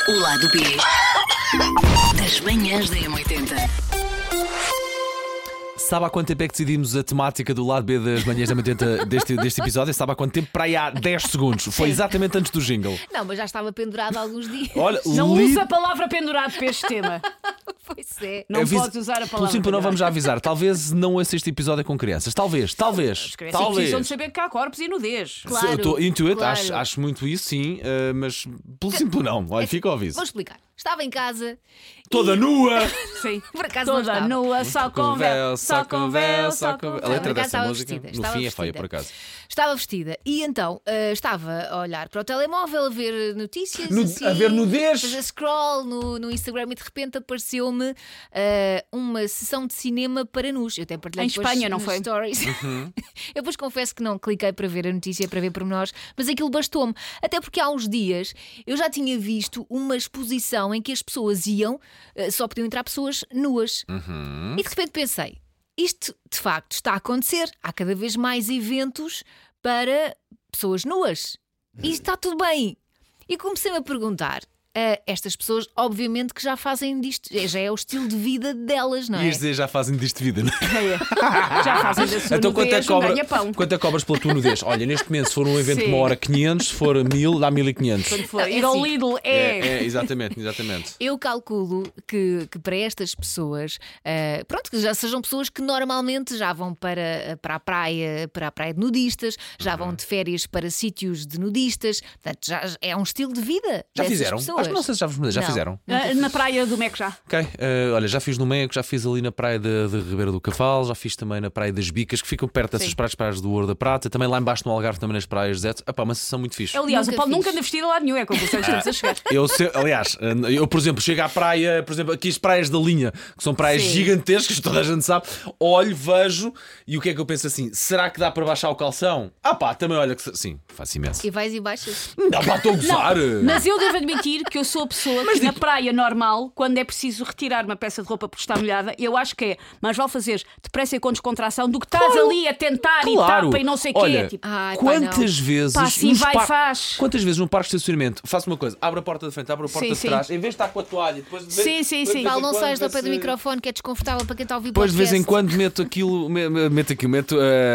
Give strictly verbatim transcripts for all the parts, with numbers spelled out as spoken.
O lado B das manhãs da M oitenta. Sabe há quanto tempo é que decidimos a temática do lado B das manhãs da M oitenta deste, deste episódio? Sabe há quanto tempo? Para aí há dez segundos. Foi exatamente antes do jingle. Não, mas já estava pendurado há alguns dias. Olha, Não li... usa a palavra pendurado para este tema. Pois é. Não Aviso... podes usar a Pelo palavra simples não pendurado. vamos já avisar. Talvez não ouça este episódio com crianças. Talvez, talvez. As crianças talvez. precisam de saber que há corpos e nudez. Claro, Eu estou into it, claro. acho, acho muito isso, sim, uh, mas pelo simples não. Olha, fica ao aviso. Vou explicar. Estava em casa. Toda nua! Sim. Por acaso não Toda estava. nua, só com véu, só com véu, só com A véu. Por letra acaso dessa estava música, vestida, no estava fim, é feia, vestida. por acaso. Estava vestida e então uh, estava a olhar para o telemóvel, a ver notícias, Nu- assim, a ver nudez. fazer scroll no, no Instagram e de repente apareceu-me uh, uma sessão de cinema para nus. Eu até partilhei Em depois Espanha, não nos foi? stories. Eu depois confesso que não cliquei para ver a notícia, para ver pormenores, mas aquilo bastou-me. Até porque há uns dias eu já tinha visto uma exposição em que as pessoas iam, uh, só podiam entrar pessoas nuas. E de repente pensei, isto de facto está a acontecer. Há cada vez mais eventos para pessoas nuas. E está tudo bem. E comecei-me a perguntar. Uh, estas pessoas, obviamente, que já fazem disto, já é o estilo de vida delas, não é? Ias dizer, já fazem disto de vida, não é? É. Já fazem da sua Então quanto é, nudez que um cobra, ganha-pão. quanto é que cobras pela tua nudez? Olha, neste momento, se for um evento de uma Sim. hora quinhentos, se for mil, dá mil e quinhentos. Quando for Não, é ir ao assim. Lidl é... É, é, exatamente, exatamente. Eu calculo que, que para estas pessoas, uh, pronto, que já sejam pessoas que normalmente já vão para, para a praia, para a praia de nudistas, já vão de férias para sítios de nudistas, portanto, já é um estilo de vida. Já dessas fizeram? pessoas. Acho que não sei se já vos mudei. Já Não. fizeram? Ah, na praia do Meco já. Ok, eh, olha, já fiz no Meco, já fiz ali na praia de, de Ribeira do Cavalo, já fiz também na praia das Bicas, que ficam perto dessas Sim. praias, praias do Ouro da Prata, também lá embaixo no Algarve, também nas praias de Zete. Epá, uma sessão muito fixe. Aliás, Nunca o Paulo fiz. nunca anda vestido lá nenhum, é como vocês estamos a chegar. Eu sei, aliás, eh, eu, por exemplo, chego à praia, por exemplo, aqui as praias da linha, que são praias Sim. gigantescas, toda a gente sabe, olho, vejo, e o que é que eu penso assim? Será que dá para baixar o calção? Ah pá, também olha que. se- Sim, faço imenso. E vais e baixas. Não, pá, estou a gozar. Mas eu devo admitir que eu sou a pessoa que na praia normal, quando é preciso retirar uma peça de roupa porque está molhada, eu acho que é mais vale fazeres depressa e com descontração do que estás Claro. ali a tentar Claro. e tapa e não sei o Olha, quê. Tipo, Ai, pá, Quantas vezes. Pá, assim nos vai e par- faz. Quantas vezes num parque de estacionamento faço uma coisa, abro a porta da frente, abro a porta Sim, de sim. trás, em vez de estar com a toalha, depois de Sim, sim, sim. Paulo, não saias do da pé do microfone, que é desconfortável para quem está a ouvir Depois de vez em podcast. quando meto aquilo, me- me- meto aquilo, meto,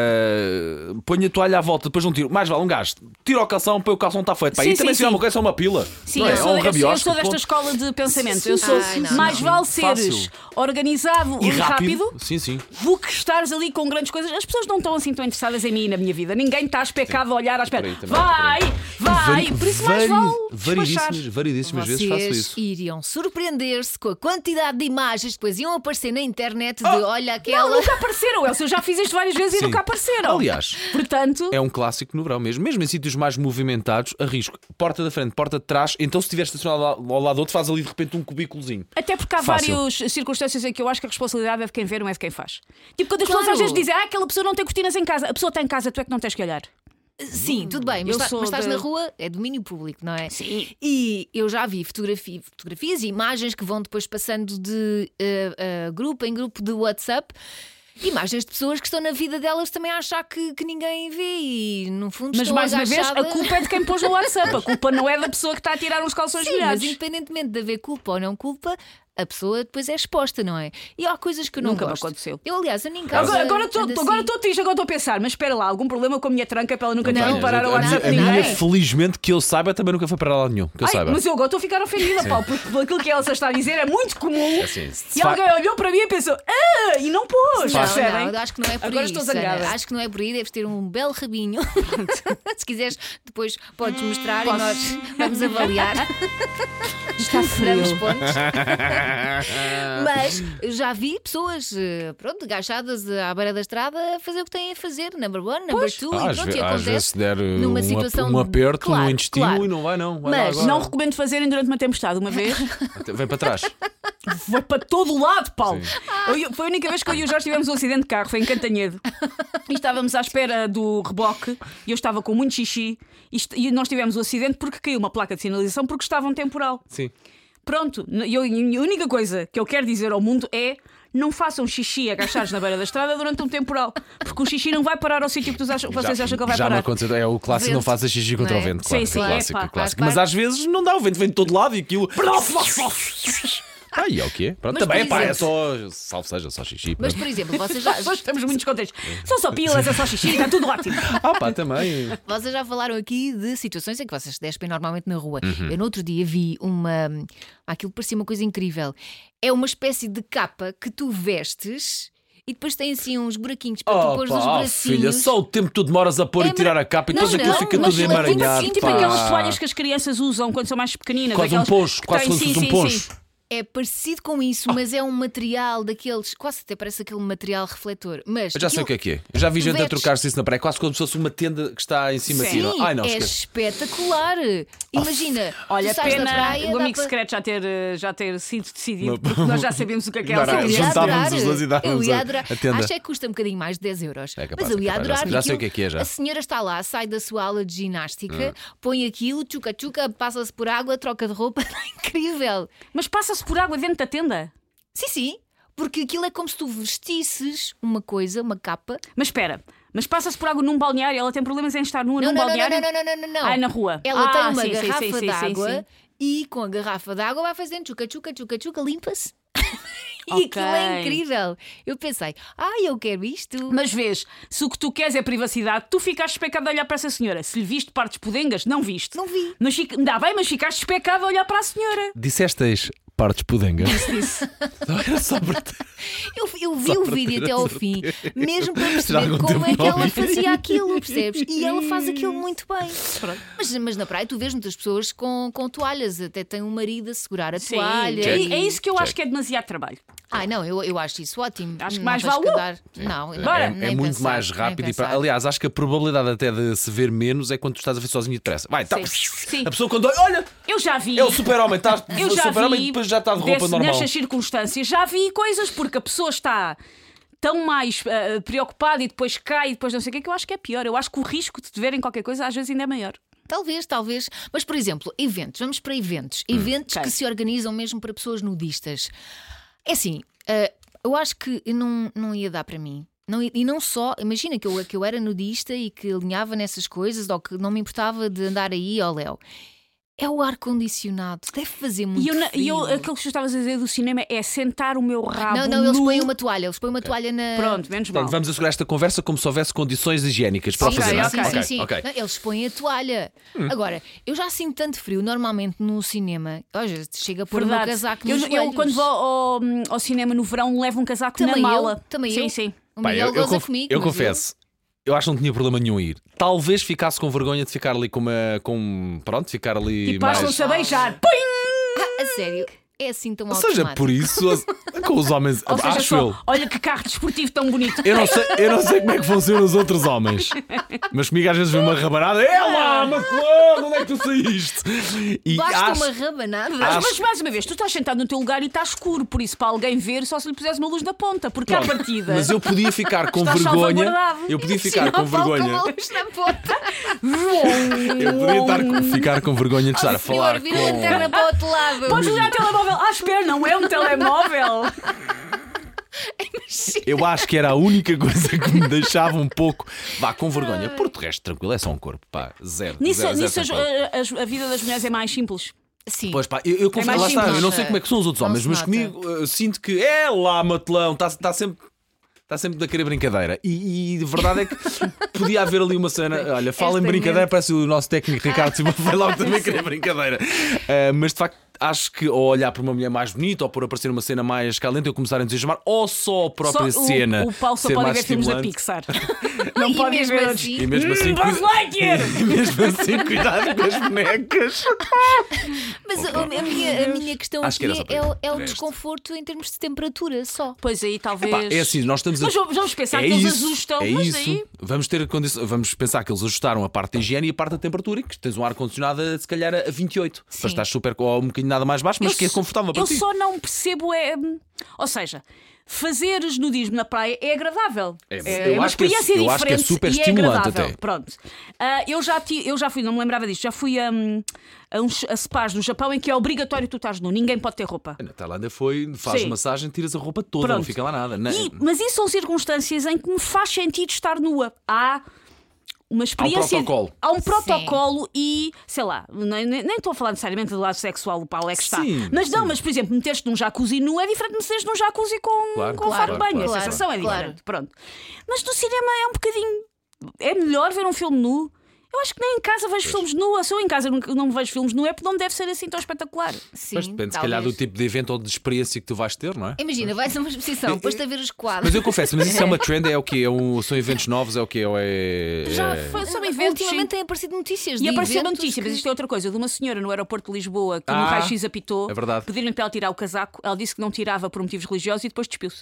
eh, ponho a toalha à volta, depois não tiro. Mais vale um gajo, tiro o calção, põe o calção, está feito. Pá, Sim, e também sim, se é uma sim. coisa, é uma pila. Sim, não é? eu, É sou, um eu, sou, eu rabiosco, sou desta ponto. escola de pensamento. Sim, Eu sim, sou sim, não, mais não. vale Fácil. seres organizado E e rápido. rápido Sim, sim. do que estares ali com grandes coisas. As pessoas não estão assim tão interessadas em mim e na minha vida. Ninguém está especado a olhar à espera. Por aí também, Vai, vai. Vari- Por isso mais vari- vale despachar. Variedíssimas, variedíssimas vezes faço Vocês isso. iriam surpreender-se com a quantidade de imagens que depois iam aparecer na internet de Oh! olha Não, aquela. nunca apareceram, Elsa. Eu já fiz isto várias vezes Sim. e nunca apareceram. Aliás, Portanto, é um clássico no verão mesmo. Mesmo em sítios mais movimentados, arrisco. Porta da frente, porta de trás. Então, se estiver estacionado ao ao lado do outro, faz ali de repente um cubículozinho. até porque há Fácil. várias circunstâncias em que eu acho que a responsabilidade é de quem vê, não é de quem faz. Tipo, quando as pessoas Claro. às vezes dizem, ah, aquela pessoa não tem cortinas em casa. A pessoa está em casa, tu é que não tens que olhar. Sim, tudo bem, mas, Eu está- sou mas estás de- na rua, é domínio público, não é? Sim. E eu já vi fotografi- fotografias e imagens que vão depois passando de eh, eh, grupo em grupo de WhatsApp. Imagens de pessoas que estão na vida delas também a achar que, que ninguém vê e no fundo Mas estão mais uma vez, a agachadas. culpa é de quem pôs no WhatsApp. A culpa não é da pessoa que está a tirar uns calções Sim, mas molhados. independentemente de haver culpa ou não culpa, a pessoa depois é exposta, não é? E há coisas que eu não Nunca me gosto. aconteceu. Eu, aliás, eu nem em casa. Agora agora estou ando agora assim. estou triste, agora estou a pensar, mas espera lá, algum problema com a minha tranca para ela nunca ter Não. ido parar ao a minha, WhatsApp a de minha, ninguém? felizmente, que eu saiba, também nunca foi para lá nenhum. Que eu Ai, saiba. mas eu agora estou a ficar ofendida, Paulo, porque por aquilo que a Elsa está a dizer é muito comum. assim, se e fa- alguém olhou para mim e pensou, ah, e não pôs, Não, percebem? não, acho que não é por Agora aí. estou Susana. zangada. Acho que não é por aí, deves ter um belo rabinho. Se quiseres, depois podes mostrar Posso? e nós vamos avaliar. Está Damos frio. pontos. Mas eu já vi pessoas, eh, pronto, agachadas à beira da estrada a fazer o que têm a fazer. Number one, number two, Ah, e às, pronto, ve- e às acontece vezes se der uh, numa um, ap- situação um aperto claro, no intestino claro. e não vai, não. Vai lá Mas agora. Não recomendo fazerem durante uma tempestade. Uma vez Vem para trás. foi para todo o lado, Paulo. Eu- foi a única vez que eu e o Jorge tivemos um acidente de carro, foi em Cantanhedo. E estávamos à espera do reboque e eu estava com muito xixi. E, est- e nós tivemos o acidente porque caiu uma placa de sinalização porque estava um temporal. Sim. Pronto, eu, a única coisa que eu quero dizer ao mundo é: não façam xixi agachados na beira da estrada durante um temporal, porque o xixi não vai parar ao sítio que vocês acham, vocês acham que ele vai já parar. me aconteceu, é o clássico, Vento, não faça xixi contra não o é? vento. Claro, Sim, sim, clássico, é, pá, clássico. faz Mas às vezes não dá, o vento vem de todo lado e aquilo. Ah, e é o que é? Pronto, Mas, também, por pá, é exemplo- só. Salve seja, só xixi. Mas, pronto. por exemplo, vocês já, Nós estamos muito descontentes. São só pilas, é só xixi, está tudo ótimo. Ah, pá, também. vocês já falaram aqui de situações em que vocês se despem normalmente na rua. Uhum. Eu no outro dia vi uma. Aquilo parecia uma coisa incrível. É uma espécie de capa que tu vestes e depois tem assim uns buraquinhos para tu Oh, pôr os pá, oh, bracinhos. filha, só o tempo que tu demoras a pôr É e tirar mar- a capa e Não, depois aquilo não, fica mas tudo é tipo emaranhado. assim, Tipo pá. aquelas toalhas que as crianças usam quando são mais pequeninas. Quase um aquelas poncho, que quase têm- como se sim, fosse um sim, poncho. sim. É parecido com isso, mas é um material daqueles. Quase até parece aquele material refletor. Mas Eu já sei o que aquilo- é que é. Eu já vi tu gente a vestes- trocar-se isso na praia, quase como se fosse uma tenda que está em cima Sim. de ti. Ai, não, é esquece. espetacular. Imagina, Olha, tu sais da pena praia, o dá amigo para- secreto já ter, eh, já ter sido decidido, Uma- porque nós já sabemos o que é que é Não, o não, Eu segredo. ia juntávamos adorar. os dois e dávamos Eu ia a- adorar. a tenda. Acho é que custa um bocadinho mais de dez euros. É capaz, Mas eu é ia capaz, já adorar. sei- já sei aquilo- o que é que é já. A senhora está lá, sai da sua aula de ginástica, põe aquilo, tchuca-tchuca, passa-se por água, troca de roupa. Incrível. Mas passa-se por água dentro da tenda. Sim, sim. Porque aquilo é como se tu vestisses uma coisa, uma capa. Mas espera, mas passa-se por água num balneário, ela tem problemas em estar nua Não, num não, não, balneário? não, não, não, não, não. Ah, é na rua. Ela Ah, tem uma sim, sim, garrafa sim, sim, de sim, água sim. e com a garrafa de água vai fazendo tchuca, tchuca, tchuca, tchuca, limpa-se. E Ok. aquilo é incrível. Eu pensei, ah, eu quero isto. Mas vês, se o que tu queres é privacidade, tu ficaste especado a olhar para essa senhora. Se lhe viste partes podengas, não viste. Não vi. Mas fica... Dá bem, mas ficaste especado a olhar para a senhora. Dissestes partes pudengas. Disse. Era só para. Eu, eu vi Só o para vídeo ter até a ao certeza. fim, mesmo para Já há perceber algum como tempo é que não ela vi. fazia aquilo, percebes? E ela faz aquilo muito bem. Mas, mas na praia tu vês muitas pessoas com, com toalhas, até tem um marido a segurar a Sim, toalha. é, e- é isso que eu Check. acho que é demasiado trabalho. Ai, não, eu, eu acho isso ótimo. Acho que Não mais tens vale o- dar- Não, não, Bora. É, nem é muito pensar, mais nem rápido. E pra- pensar. Aliás, acho que a probabilidade até de se ver menos é quando tu estás a ver sozinho depressa. Vai, tá. Sim. Sim. A pessoa quando olha, olha, Eu já vi. é o super-homem, está Eu o já super-homem vi, e depois já está de roupa desse- normal. nestas circunstâncias, já vi coisas porque a pessoa está tão mais ah, preocupada e depois cai e depois não sei o que, que eu acho que é pior. Eu acho que o risco de te verem qualquer coisa às vezes ainda é maior. Talvez, talvez. Mas, por exemplo, eventos. Vamos para eventos. Eventos ok. que se organizam mesmo para pessoas nudistas. É assim, eh, eu acho que não, não ia dar para mim. Não, ia- e não só, imagina que eu, que eu era nudista e que alinhava nessas coisas ou que não me importava de andar aí ao léu. É o ar-condicionado. Deve fazer muito E eu, na- e eu, frio. aquilo que tu estavas a dizer do cinema é sentar o meu rabo. Não, não, eles nu. põem uma toalha. Eles põem uma toalha na. Pronto, menos mal. Portanto, vamos assegurar esta conversa como se houvesse condições higiênicas para o Sim, fazer. sim, não é? sim, Ok, sim, sim. ok. Não, eles põem a toalha. Agora, eu já sinto tanto frio normalmente no cinema. Olha, chega a pôr o meu Verdade. casaco eu, nos eu, joelhos. quando vou ao, ao cinema no verão, levo um casaco Também na eu, mala. também sim, eu. sim. O Pá, Miguel eu, eu, goza conf- comigo. eu mas confesso, eu acho que não tinha problema nenhum em ir. Talvez ficasse com vergonha de ficar ali com uma. Com, pronto, ficar ali. E mais... passam-se a beijar. Pum! Ah, a sério, é assim tão Ou seja, automático. por isso, com os homens. Ou seja, acho só, eu. olha que carro desportivo tão bonito. Eu não, sei, eu não sei como é que funcionam os outros homens. Mas comigo às vezes vem uma rabanada. É lá, McLeod, onde é que tu saíste? E Basta acho- uma rabanada. acho- Mas mais uma vez, tu estás sentado no teu lugar e está escuro, por isso para alguém ver só se lhe puseres uma luz na ponta, porque à partida. Mas eu podia ficar com Estás vergonha. salvaguardado. Eu podia ficar Sim, com ao Paulo vergonha. Com a luz na ponta. Eu podia estar, com- ficar com vergonha de estar a falar Senhor, vira a com. lanterna para o outro lado. Podes ligar o telemóvel. Ah, espera, não é um telemóvel. Eu acho que era a única coisa que me deixava um pouco. Vá, com vergonha. Por de resto, tranquilo, é só um corpo. Pá, zero. Nisso, zero, zero nisso as- tranquilo. a, a- a vida das mulheres é mais simples. Sim. Pois pá, eu, eu confesso, mais lá está, simples. eu não sei como é que são os outros Não homens, se mas nota. comigo eu sinto que é lá, matelão, está tá sempre. Está sempre a querer brincadeira. E, e de verdade é que podia haver ali uma cena. Olha, fala em Esta brincadeira, mente. parece o nosso técnico Ricardo Silva vai logo também querer brincadeira. Ah, mas de facto, acho que ao olhar para uma mulher mais bonita ou por aparecer uma cena mais calente, eu começar a entusiasmar, ou só a própria Só o- cena. O, Paulo só ser pode mais ver filmes da estimulante. Pixar. Não E pode mesmo ver assim- E mesmo assim, Hum, Buzz cuida- Lightyear! e mesmo assim, cuidado com as bonecas. Mas a, a minha, a minha questão Acho que aqui era só é, para o- isso. é o De resto. desconforto em termos de temperatura só. Pois aí talvez. Pá, é assim, nós estamos a. Mas vamos vamos pensar É que eles isso, ajustam. é mas isso. aí. Vamos, ter condi- vamos pensar que eles ajustaram a parte da higiene e a parte da temperatura e que tens um ar-condicionado a, se calhar a vinte e oito. Sim. Para estar super ou um bocadinho nada mais baixo, mas Eu que é só- confortável para Eu ti. só não percebo é. Ou seja, fazeres nudismo na praia é agradável. É, É, eu uma acho que é- experiência eu acho que é diferente super e é estimulante agradável. até. Pronto. Ah, eu, já ti- eu já fui, não me lembrava disto, já fui hum, a uns a spas no Japão em que é obrigatório tu estás nu, ninguém pode ter roupa. Na Tailândia foi, faz Sim. massagem, tiras a roupa toda, não Pronto. fica lá nada. Na- E- mas isso são circunstâncias em que me faz sentido estar nua. Há uma experiência. protocolo. Há um protocolo e, sei lá, nem, nem- nem estou a falar necessariamente do lado sexual, o pau é que está. Sim, Mas não, sim. mas por exemplo, meter-te num jacuzzi nu é diferente de meteres num jacuzzi com, Claro, com claro, fato de banho. claro, a sensação é claro. diferente. Pronto. Mas no cinema é um bocadinho. É melhor ver um filme nu. Eu acho que nem em casa vejo filmes nu. Se eu em casa nunca- não vejo filmes nu, é porque não deve ser assim tão espetacular. Sim, Mas depende, se talvez. calhar, do tipo de evento ou de experiência que tu vais ter, não é? Imagina, vais a uma exposição, depois-te a ver os quadros. Mas eu confesso, mas isso é uma trend, é o quê? É um- são eventos novos, é o quê? Ou é. Já é- foi, são eventos. Ultimamente sim. têm aparecido notícias E de apareceu uma eventos notícia, que- mas isto é outra coisa, de uma senhora no aeroporto de Lisboa que no Ah, raio-x apitou, é verdade. pediram-lhe para ela tirar o casaco, ela disse que não tirava por motivos religiosos e depois despiu-se.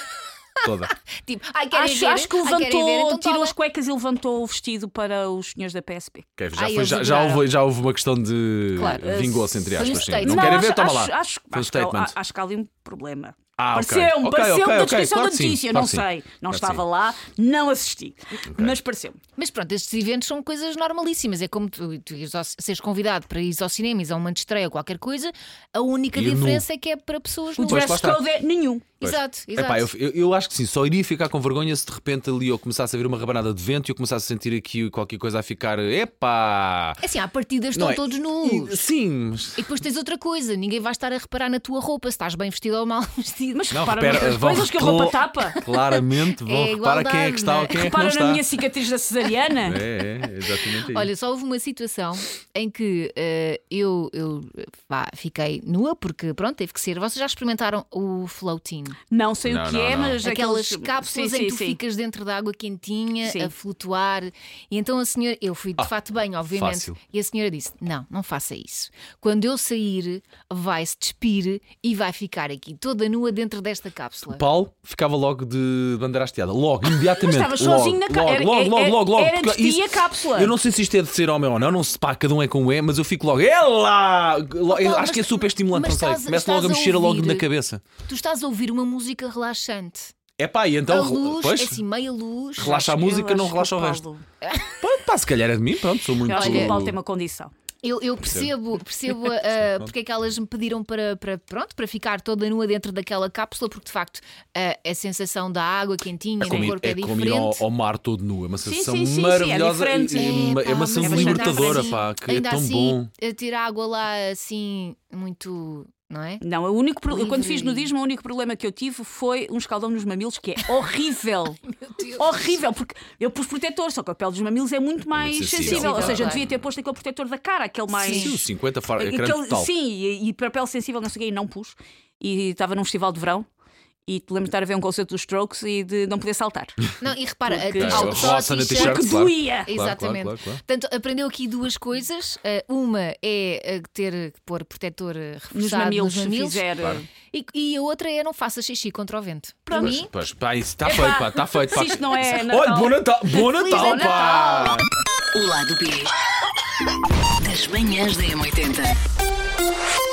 Toda. Tipo, ai, querem Acho, ver? acho que Ai, querem levantou, ver? Então tirou toma. as cuecas e levantou o vestido para os senhores da P S P. Ok, já, Ai, foi, eles já, já, adoraram. houve, já houve uma questão de Claro, vingança, entre foi um aspas. sim. statement. Não querem acho, ver? Toma acho, lá. Acho, Foi um acho, que há- statement. acho que há ali um problema. Ah, ok. Pareceu-me, Ok, pareceu-me ok, da ok, descrição claro da que sim, notícia, claro não que sim. sei, não Claro que estava sim. lá, não assisti, mas pareceu-me. Mas pronto, estes eventos são coisas normalíssimas. É como tu, tu ires ao- seres convidado para ir ao cinema, ires a uma estreia ou qualquer coisa, a única Ir nu. diferença é que é para pessoas O nuas. Pois, lá dress está. code é nenhum. Pois. Exato, exato. Epá, eu, eu, eu acho que sim, só iria ficar com vergonha se de repente ali eu começasse a ver uma rabanada de vento e eu começasse a sentir aqui qualquer coisa a ficar. Epá! É assim, à partida estão Não é? todos nus. E- Sim, mas. E depois tens outra coisa, ninguém vai estar a reparar na tua roupa, se estás bem vestido ou mal vestido. Mas Não, repara repara, noutras vão coisas que a recla- roupa tapa. Claramente vão É reparar quem é que igualdade, está não ou é? quem é que Repara não na está. minha cicatriz da cesariana. É, é, exatamente aí. Olha, só houve uma situação em que eh, eu, eu vá, fiquei nua, porque pronto, teve que ser. Vocês já experimentaram o floating? Não sei Não, o que não, é, não. mas Aquelas aqueles... cápsulas sim, em que sim, tu sim. ficas dentro da água quentinha Sim. a flutuar. E então a senhora, eu fui de fato bem, obviamente. fácil. E a senhora disse: não, não faça isso. Quando eu sair, vai-se despir e vai ficar aqui toda nua dentro desta cápsula. Paulo ficava logo de bandeira hasteada, logo, imediatamente. Mas estavas logo, sozinho na cá- logo, era- logo, era- logo, logo, logo. era de porque ti a cápsula. Eu não sei se isto é de ser homem ou não, não se pá, cada um é como é, mas eu fico logo, é lá! Lo- eu Paulo, acho que é mas- super estimulante, mas não sei. estás- Começa logo a estás a mexer logo ouvir- na cabeça. Tu estás a ouvir uma música relaxante. É pá, e então. a luz, pois, é assim, meia luz. relaxa a Eu música, não acho que relaxa o Paulo- resto. Pronto, pá, se calhar é de mim, pronto, sou muito. Eu acho que o Paulo tem uma condição. Eu, eu percebo, percebo uh, porque é que elas me pediram para, para, pronto, para ficar toda nua dentro daquela cápsula, porque de facto uh, a sensação da água quentinha como no ir, corpo é, é como ir diferente. ao, ao mar todo nu, é uma sensação sim, sim, sim, é maravilhosa diferente. e, e uma- é uma pá, sensação mas ainda libertadora, assim- pá, que é ainda tão assim, bom. a tirar água lá assim, muito. Não é? Não, o único pro... eu, quando Livre. fiz nudismo, o único problema que eu tive foi um escaldão nos mamilos, que é horrível. Meu Deus. Horrível, porque eu pus protetor, só que a pele dos mamilos é muito mais sensível. sensível. Ou seja, eu Claro. devia ter posto aquele protetor da cara, aquele mais. Sim, os cinquenta far, é creme Aquele- total. sim, e, e para pele sensível, não sei o quê, e não pus. E estava num festival de verão. E te lembro de estar a ver um concerto dos Strokes e de não poder saltar. Não, e repara, Porque- a- ao- só a roça na t-shirt- t-shirt, Que claro. doía! Claro, Exatamente. claro, claro, claro. Portanto, aprendeu aqui duas coisas. Uh, uma é uh, ter que pôr protetor uh, Nos reforçado mamilos, nos se mamilos. fizer. Claro. E, e a outra é não faça xixi contra o vento. Para Pois, mim, pois, pá, isso está feito, pá, está feito. Se Pá. isto não é Natal. Olha, bom Natal, bom Natal, Feliz pá! O lado B das manhãs da M oitenta.